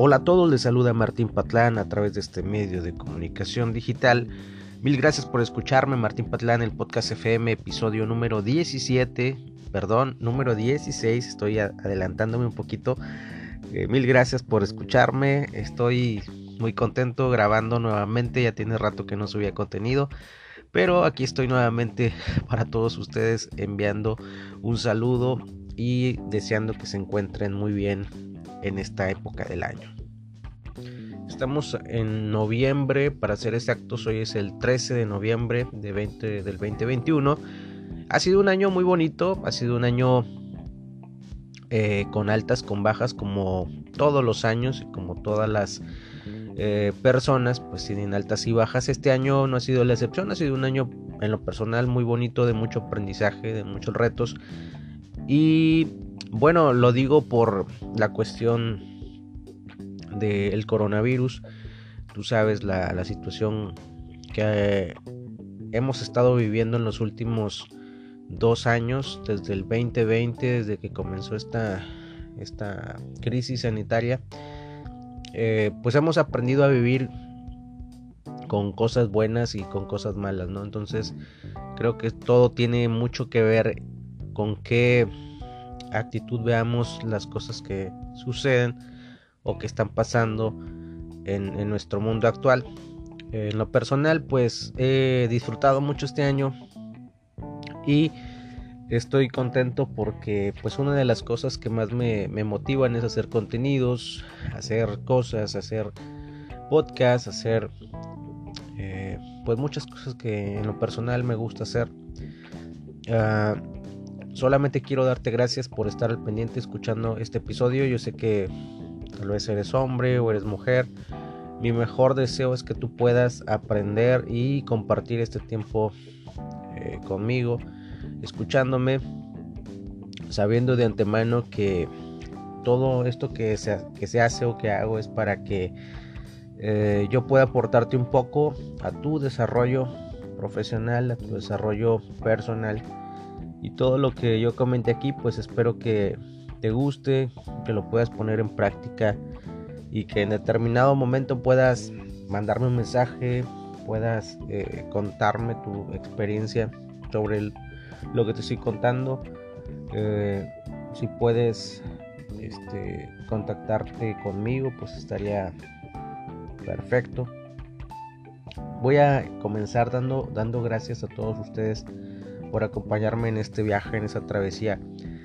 Hola a todos, les saluda Martín Patlán a través de este medio de comunicación digital. Mil gracias por escucharme, Martín Patlán, el podcast FM, episodio número 16, estoy adelantándome un poquito. Mil gracias por escucharme, estoy muy contento grabando nuevamente, ya tiene rato que no subía contenido, pero aquí estoy nuevamente para todos ustedes enviando un saludo y deseando que se encuentren muy bien en esta época del año. Estamos en noviembre, para ser exactos, hoy es el 13 de noviembre del 2021. Ha sido un año muy bonito, ha sido un año con altas, con bajas, como todos los años y como todas las personas, pues tienen altas y bajas. Este año no ha sido la excepción, ha sido un año en lo personal muy bonito, de mucho aprendizaje, de muchos retos. Y bueno, lo digo por la cuestión del coronavirus. Tú sabes la situación que hemos estado viviendo en los últimos 2 años, desde el 2020, desde que comenzó esta crisis sanitaria. Pues hemos aprendido a vivir con cosas buenas y con cosas malas, ¿no? Entonces creo que todo tiene mucho que ver con qué actitud veamos las cosas que suceden o que están pasando en nuestro mundo actual. En lo personal, pues he disfrutado mucho este año y estoy contento porque pues una de las cosas que más me motivan es hacer contenidos, hacer cosas, hacer podcasts, hacer pues muchas cosas que en lo personal me gusta hacer. Solamente quiero darte gracias por estar al pendiente escuchando este episodio. Yo sé que tal vez eres hombre o eres mujer. Mi mejor deseo es que tú puedas aprender y compartir este tiempo conmigo, escuchándome, sabiendo de antemano que todo esto que se hace o que hago es para que yo pueda aportarte un poco a tu desarrollo profesional, a tu desarrollo personal. Y todo lo que yo comenté aquí, pues espero que te guste, que lo puedas poner en práctica y que en determinado momento puedas mandarme un mensaje, puedas contarme tu experiencia sobre lo que te estoy contando. Si puedes contactarte conmigo, pues estaría perfecto. Voy a comenzar dando gracias a todos ustedes por acompañarme en este viaje, en esta travesía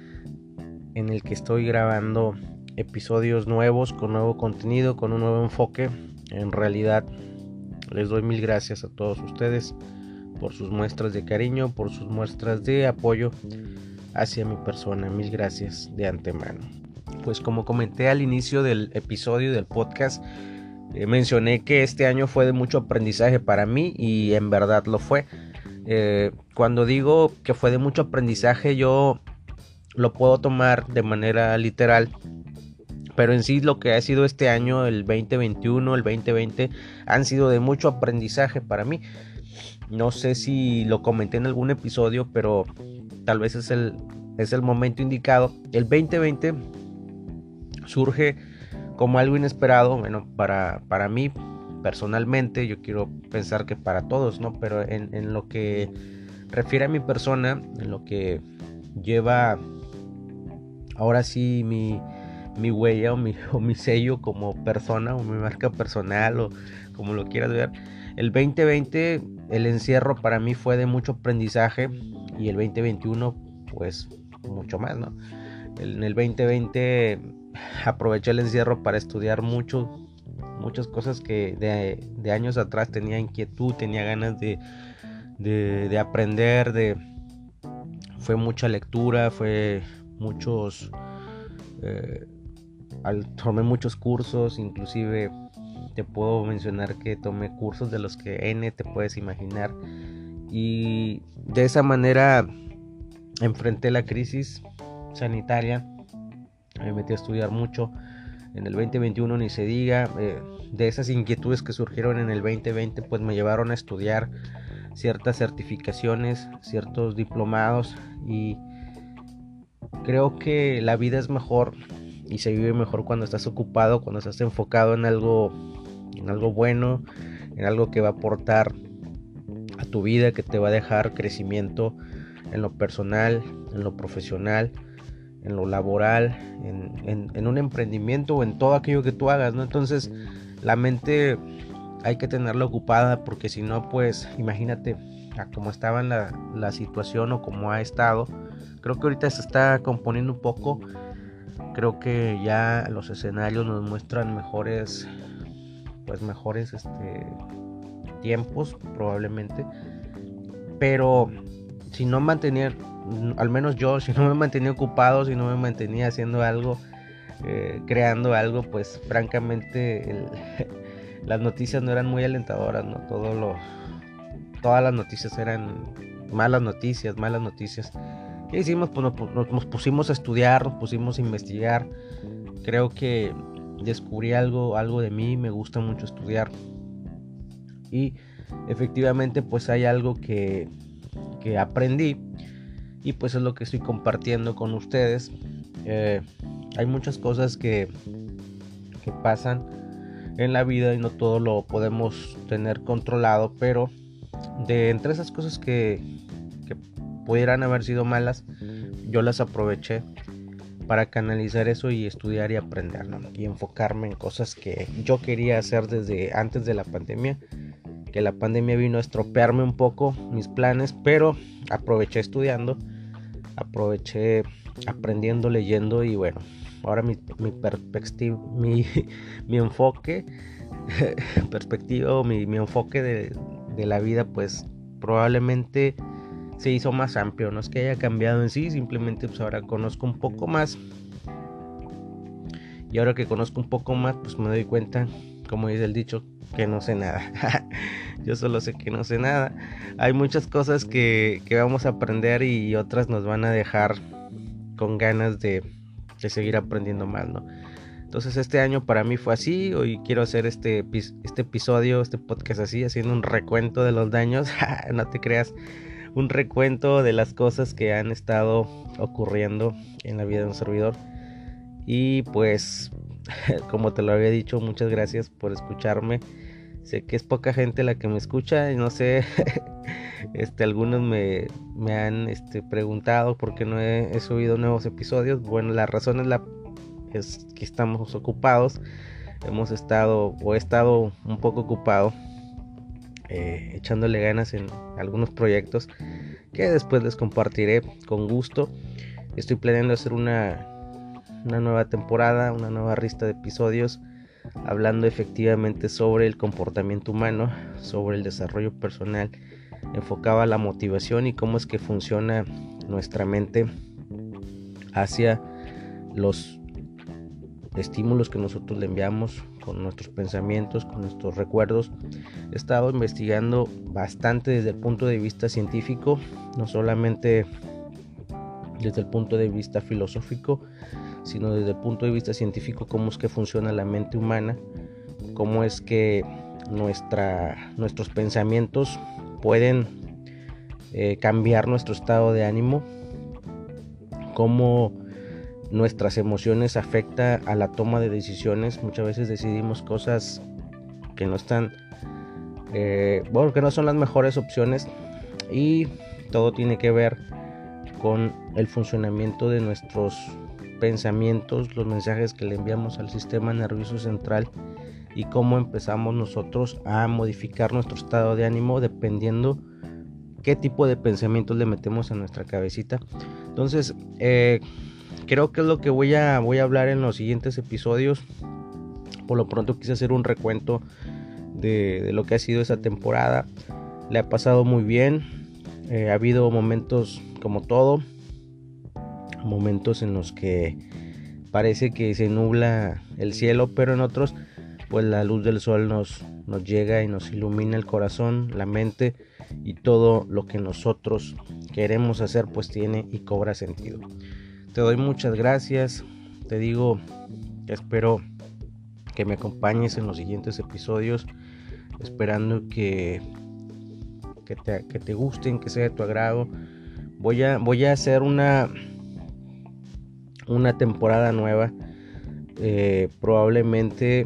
en el que estoy grabando episodios nuevos, con nuevo contenido, con un nuevo enfoque. En realidad les doy mil gracias a todos ustedes por sus muestras de cariño, por sus muestras de apoyo hacia mi persona. Mil gracias de antemano. Pues como comenté al inicio del episodio del podcast, mencioné que este año fue de mucho aprendizaje para mí y en verdad lo fue. Cuando digo que fue de mucho aprendizaje, yo lo puedo tomar de manera literal, pero en sí lo que ha sido este año, el 2021, el 2020, han sido de mucho aprendizaje para mí. No sé si lo comenté en algún episodio, pero tal vez es el momento indicado. El 2020 surge como algo inesperado, bueno, para mí personalmente. Yo quiero pensar que para todos, ¿no? Pero en lo que refiere a mi persona, en lo que lleva ahora sí mi huella o mi sello como persona, o mi marca personal, o como lo quieras ver, el 2020, el encierro para mí fue de mucho aprendizaje, y el 2021 pues mucho más, ¿no? En el 2020 aproveché el encierro para estudiar muchas cosas que de años atrás tenía inquietud, tenía ganas de aprender. Fue mucha lectura, fue muchos tomé muchos cursos. Inclusive te puedo mencionar que tomé cursos de los que N te puedes imaginar, y de esa manera enfrenté la crisis sanitaria. Me metí a estudiar mucho en el 2021, ni se diga. De esas inquietudes que surgieron en el 2020, pues me llevaron a estudiar ciertas certificaciones, ciertos diplomados, y creo que la vida es mejor y se vive mejor cuando estás ocupado, cuando estás enfocado en algo bueno, en algo que va a aportar a tu vida, que te va a dejar crecimiento en lo personal, en lo profesional, en lo laboral, en un emprendimiento o en todo aquello que tú hagas, ¿no? Entonces la mente hay que tenerla ocupada, porque si no, pues imagínate a cómo estaba en la situación o cómo ha estado. Creo que ahorita se está componiendo un poco. Creo que ya los escenarios nos muestran mejores tiempos probablemente, pero si no mantenía, al menos yo, si no me mantenía ocupado, si no me mantenía haciendo algo, creando algo, pues francamente las noticias no eran muy alentadoras, ¿no? Todas las noticias eran malas noticias. ¿Qué hicimos? Pues nos pusimos a estudiar, nos pusimos a investigar. Creo que descubrí algo de mí. Me gusta mucho estudiar, y efectivamente pues hay algo que aprendí, y pues es lo que estoy compartiendo con ustedes. Hay muchas cosas que pasan en la vida y no todo lo podemos tener controlado, pero entre esas cosas que pudieran haber sido malas, yo las aproveché para canalizar eso y estudiar y aprender, ¿no? Y enfocarme en cosas que yo quería hacer desde antes de la pandemia, que la pandemia vino a estropearme un poco mis planes, pero aproveché estudiando, aproveché aprendiendo, leyendo, y bueno, ahora mi perspectiva, mi enfoque mi enfoque de la vida, pues probablemente se hizo más amplio. No es que haya cambiado en sí, simplemente pues ahora conozco un poco más, y ahora que conozco un poco más, pues me doy cuenta, como dice el dicho, que no sé nada. Yo solo sé que no sé nada. Hay muchas cosas que vamos a aprender, y otras nos van a dejar con ganas de seguir aprendiendo más, ¿no? Entonces este año para mí fue así. Hoy quiero hacer este episodio, este podcast así, haciendo un recuento de los daños. No te creas, un recuento de las cosas que han estado ocurriendo en la vida de un servidor. Y pues, como te lo había dicho, muchas gracias por escucharme. Sé que es poca gente la que me escucha, y no sé, algunos me han preguntado por qué no he subido nuevos episodios. Bueno, la razón es que estamos ocupados. He estado un poco ocupado, echándole ganas en algunos proyectos que después les compartiré con gusto. Estoy planeando hacer una nueva temporada, una nueva lista de episodios, hablando efectivamente sobre el comportamiento humano, sobre el desarrollo personal, enfocado a la motivación y cómo es que funciona nuestra mente hacia los estímulos que nosotros le enviamos con nuestros pensamientos, con nuestros recuerdos. He estado investigando bastante desde el punto de vista científico, no solamente desde el punto de vista filosófico, sino desde el punto de vista científico, cómo es que funciona la mente humana, cómo es que nuestros pensamientos pueden cambiar nuestro estado de ánimo, cómo nuestras emociones afectan a la toma de decisiones. Muchas veces decidimos cosas que no están, que no son las mejores opciones, y todo tiene que ver con el funcionamiento de nuestros pensamientos, los mensajes que le enviamos al sistema nervioso central, y cómo empezamos nosotros a modificar nuestro estado de ánimo dependiendo qué tipo de pensamientos le metemos a nuestra cabecita. Entonces creo que es lo que voy a hablar en los siguientes episodios. Por lo pronto quise hacer un recuento de lo que ha sido esa temporada. Le ha pasado muy bien. Ha habido momentos, como todo, momentos en los que parece que se nubla el cielo, pero en otros pues la luz del sol nos llega y nos ilumina el corazón, la mente, y todo lo que nosotros queremos hacer pues tiene y cobra sentido. Te doy muchas gracias. Te digo que espero que me acompañes en los siguientes episodios, esperando que te gusten, que sea de tu agrado. Voy a hacer una temporada nueva probablemente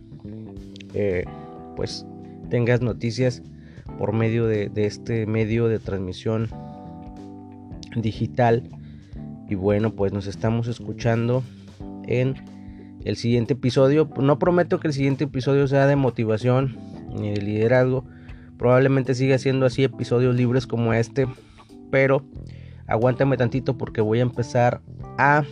pues tengas noticias por medio de este medio de transmisión digital. Y bueno, pues nos estamos escuchando en el siguiente episodio. No prometo que el siguiente episodio sea de motivación ni de liderazgo, probablemente siga siendo así episodios libres como este, pero aguántame tantito porque voy a empezar a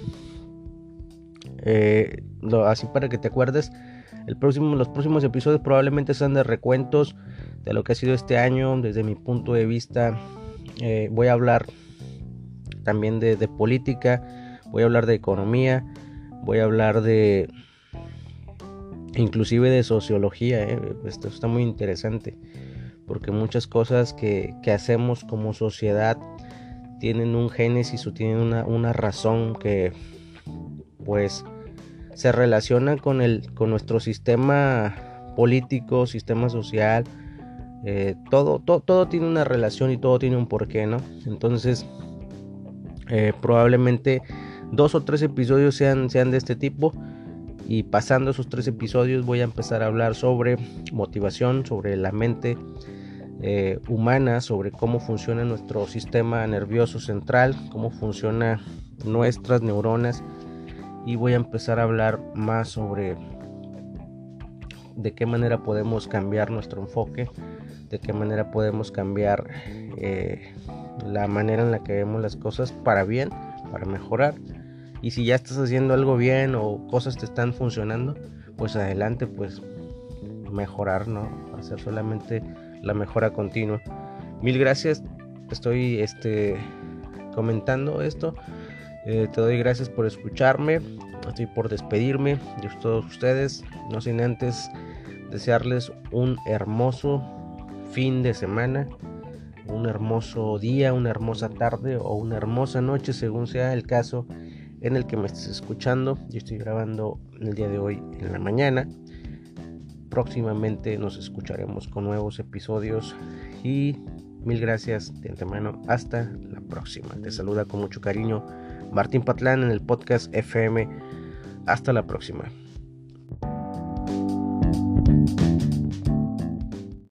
así para que te acuerdes. Los próximos episodios probablemente sean de recuentos de lo que ha sido este año desde mi punto de vista. Voy a hablar también de política, voy a hablar de economía, voy a hablar de inclusive de sociología. Esto está muy interesante porque muchas cosas que hacemos como sociedad tienen un génesis o tienen una razón que pues se relaciona con nuestro sistema político, sistema social. Todo tiene una relación y todo tiene un porqué, ¿no? Entonces probablemente 2 o 3 episodios sean de este tipo, y pasando esos 3 episodios voy a empezar a hablar sobre motivación, sobre la mente humana, sobre cómo funciona nuestro sistema nervioso central, cómo funcionan nuestras neuronas, y voy a empezar a hablar más sobre de qué manera podemos cambiar nuestro enfoque, de qué manera podemos cambiar la manera en la que vemos las cosas para bien, para mejorar. Y si ya estás haciendo algo bien o cosas te están funcionando, pues adelante, pues mejorar, ¿no? Hacer solamente la mejora continua. Mil gracias, estoy comentando esto. Te doy gracias por escucharme. Estoy por despedirme de todos ustedes, no sin antes desearles un hermoso fin de semana, un hermoso día, una hermosa tarde o una hermosa noche, según sea el caso en el que me estés escuchando. Yo estoy grabando el día de hoy en la mañana. Próximamente nos escucharemos con nuevos episodios y mil gracias de antemano. Hasta la próxima. Te saluda con mucho cariño Martín Patlán en el podcast FM. Hasta la próxima.